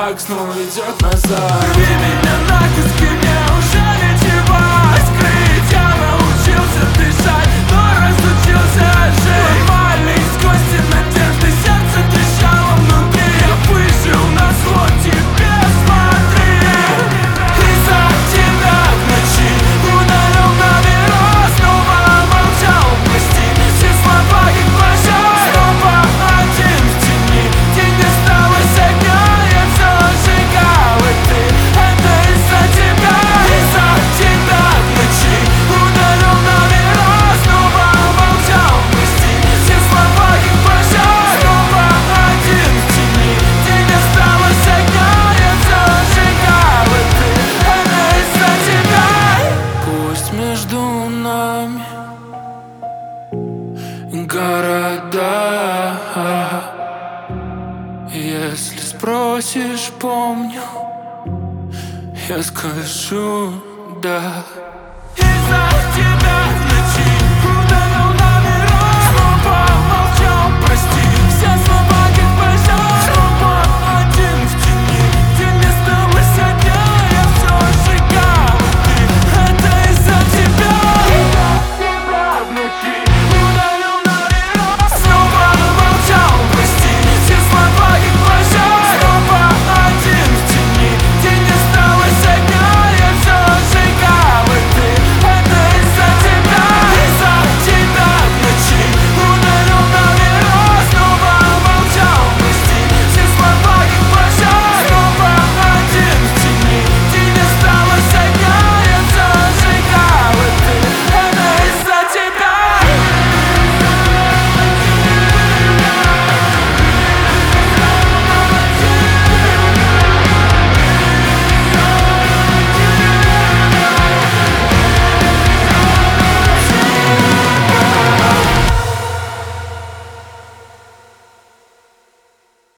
шаг снова ведет назад. Рви меня на куски, мне уже нечего скрыть. Я научился дышать, но разучился жить. Ломали из кости надежды, сердце трещало внутри. Я выжил на зло тебе, смотри. Из-за тебя в ночи ударил на бюро, снова молчал, прости. Все слова как прощай, снова один в тени. День осталось огня, я все сжигал, и ты. Это из-за тебя в ночи ударил на бюро, снова молчал, прости. Все слова как прощай, снова один в тени. День осталось огня, я все сжигал, и ты. Это из-за тебя. Пусть между нами города. Если спросишь, помню, я скажу да.